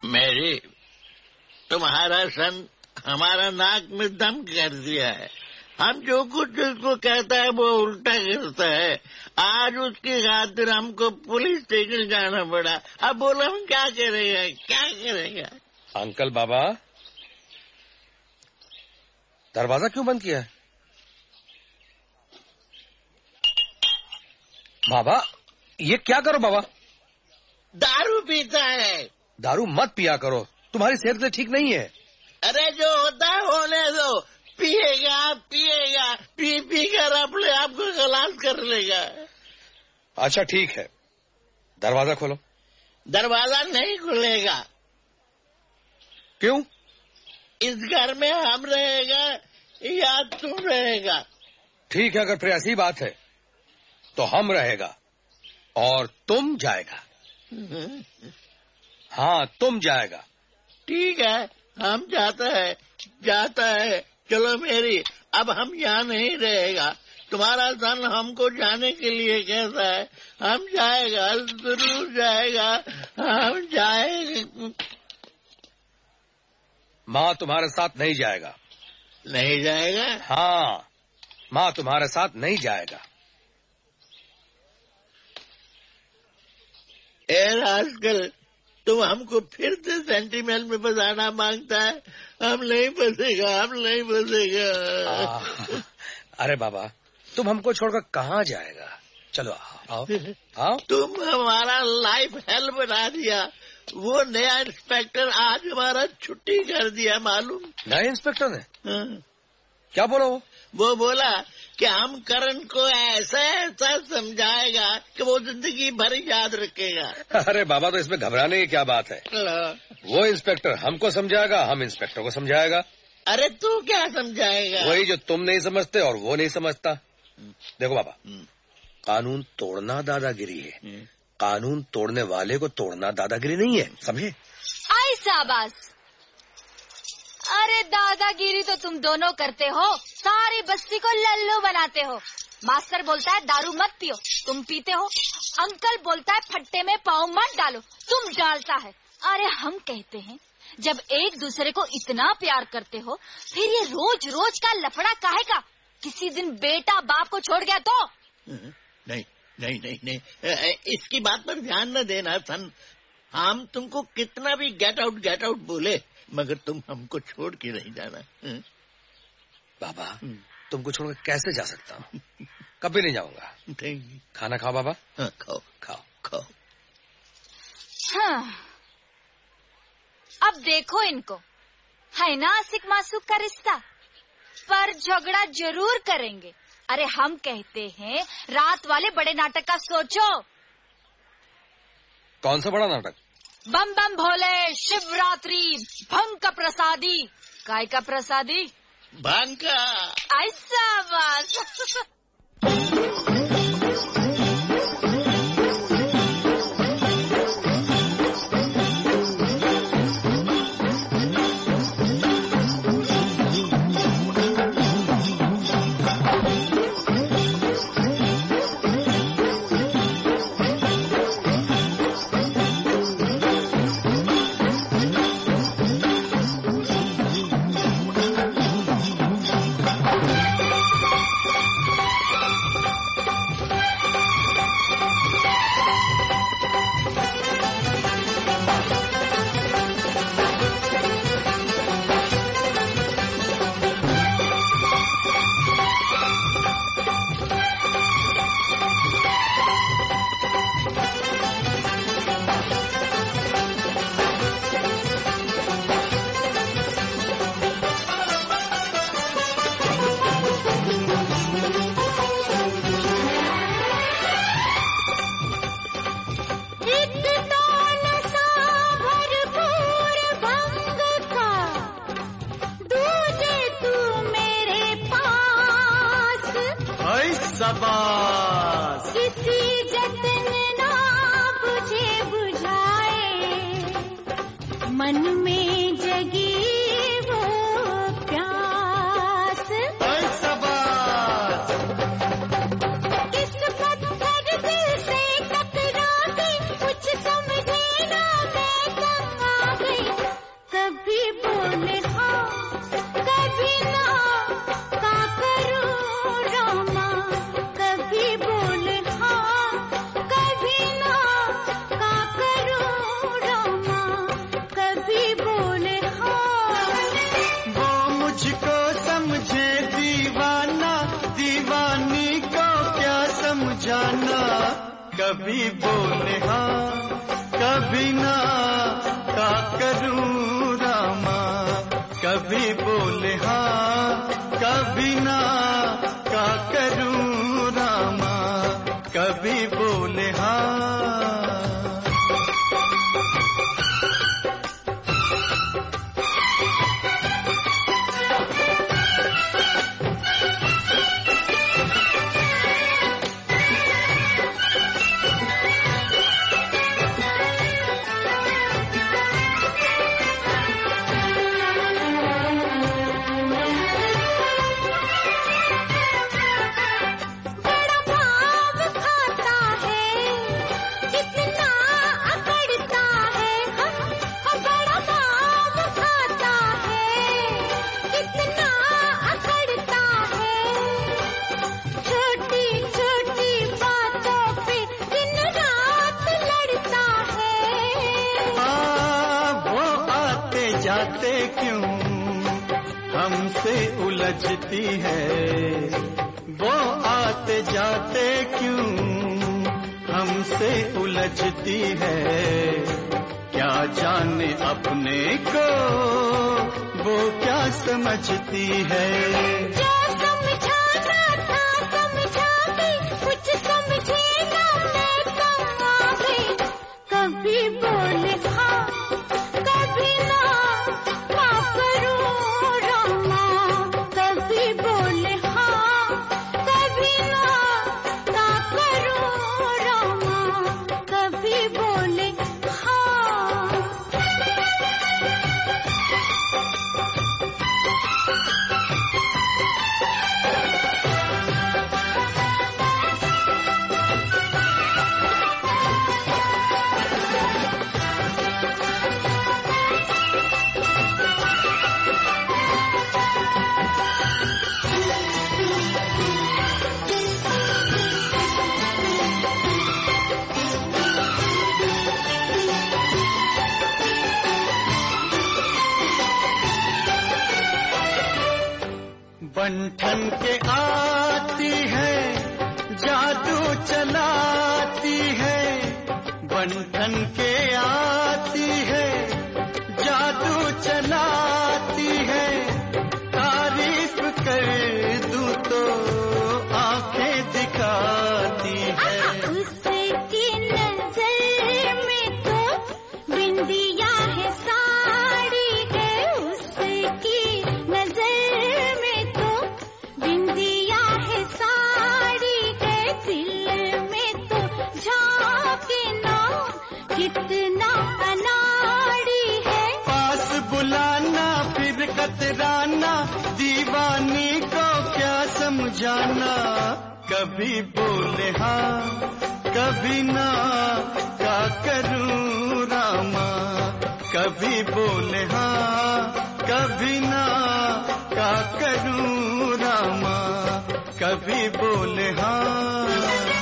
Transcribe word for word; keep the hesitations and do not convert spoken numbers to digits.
मेरी तुम्हारा सन हमारा नाक में दम कर दिया है। हम जो कुछ उसको कहता है वो उल्टा करता है। आज उसकी खातिर हमको पुलिस स्टेशन जाना पड़ा। अब बोलो हम क्या करेगा, क्या करेगा? अंकल बाबा, दरवाजा क्यों बंद किया है? बाबा, ये क्या करो बाबा? दारू पीता है। दारू मत पिया करो, तुम्हारी सेहत के लिए ठीक नहीं है। अरे जो होता है होने दो। पिएगा पिएगा पी पी कर अपने आप को खलास कर लेगा। अच्छा ठीक है, दरवाजा खोलो। दरवाजा नहीं खुलेगा। क्यों? इस घर में हम रहेगा या तुम रहेगा? ठीक है, अगर फिर ऐसी बात है तो हम रहेगा और तुम जाएगा। हाँ, तुम जाएगा। ठीक है, हम जाता है जाता है। चलो मेरी, अब हम यहाँ नहीं रहेगा। तुम्हारा सन हमको जाने के लिए कहता है। हम जाएगा, जरूर जाएगा, हम जाएगा। माँ तुम्हारे साथ नहीं जाएगा। नहीं जाएगा? हाँ, माँ तुम्हारे साथ नहीं जाएगा। एर आजकल तुम हमको फिर से सेंटिमेंट में फंसाना मांगता है। हम नहीं फंसेगा, हम नहीं फंसेगा। अरे बाबा, तुम हमको छोड़कर कहाँ जाएगा? चलो आओ आओ। तुम हमारा लाइफ हेल बना दिया। वो नया इंस्पेक्टर आज हमारा छुट्टी कर दिया, मालूम? नए इंस्पेक्टर ने? हाँ। क्या बोला वो? वो बोला कि हम करण को ऐसा ऐसा समझाएगा कि वो जिंदगी भर याद रखेगा। अरे बाबा, तो इसमें घबराने की क्या बात है? वो इंस्पेक्टर हमको समझाएगा, हम इंस्पेक्टर को समझाएगा। अरे तू क्या समझाएगा? वही जो तुम नहीं समझते और वो नहीं समझता। देखो बाबा, कानून तोड़ना दादागिरी है, कानून तोड़ने वाले को तोड़ना दादागिरी नहीं है, समझे? आई शाबाश। अरे दादागिरी तो तुम दोनों करते हो, सारी बस्ती को लल्लू बनाते हो। मास्टर बोलता है दारू मत पियो, तुम पीते हो। अंकल बोलता है फट्टे में पाँव मत डालो, तुम डालता है। अरे हम कहते हैं जब एक दूसरे को इतना प्यार करते हो, फिर ये रोज रोज का लफड़ा काहे का? किसी दिन बेटा बाप को छोड़ गया तो? नहीं नहीं नहीं नहीं, इसकी बात पर ध्यान न देना सन। हम तुमको कितना भी गेट आउट गेट आउट बोले, मगर तुम हमको छोड़ के नहीं जाना। बाबा, तुमको छोड़कर कैसे जा सकता हूँ? कभी नहीं जाऊंगा। खाना खाओ बाबा। हाँ, खाओ खाओ खाओ। हाँ, अब देखो इनको, है ना आशिक मासूक का रिश्ता, पर झगड़ा जरूर करेंगे। अरे हम कहते हैं रात वाले बड़े नाटक का सोचो। कौन सा बड़ा नाटक? बम बम भोले शिवरात्रि भंग का प्रसादी। काय का प्रसादी? भांग का। ऐसा बात। किसी जतन ना बुझे बुझाए, मन में जगी वो प्यास। किस पत्थर दिल से टकरा के कुछ समझे ना, मैं तंग आ गई। कभी बोले हाँ कभी ना, का करूं रामा। कभी बोले हाँ कभी ना, का करूं रामा। कभी बोले हाँ। जाते क्यों हमसे उलझती है, वो आते जाते क्यों हमसे उलझती है। क्या जाने अपने को वो क्या समझती है। जो समझाना था समझा गई, कुछ समझे ना मैं कहाँ गई। कभी बोले हाँ कभी ना, बंठन के आती है जादू चलाती है। बंठन के आती है जादू चलाती है। तारीफ कर दूं तो आंखें दिखाती है। उसकी नजर में तो बिंदिया है साड़ी है। उसकी नजर कितना अनाड़ी है। पास बुलाना फिर कतराना, दीवानी को क्या समझाना। कभी बोले हाँ कभी ना, क्या करूं रामा। कभी बोले हाँ कभी ना, क्या करूं रामा। कभी बोले हाँ।